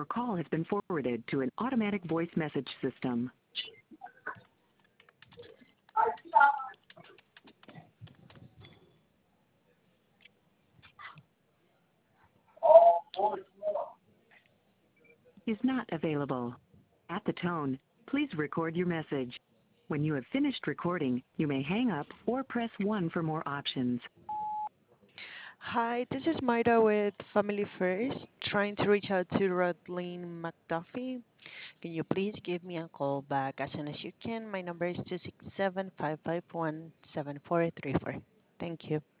call has been forwarded to an automatic voice message system. Is not available. At the tone, please record your message. When you have finished recording, you may hang up or press 1 for more options. Hi, this is Maida with Family First, trying to reach out to Rodlene McDuffie. Can you please give me a call back as soon as you can? My number is 267 551 7434. Thank you.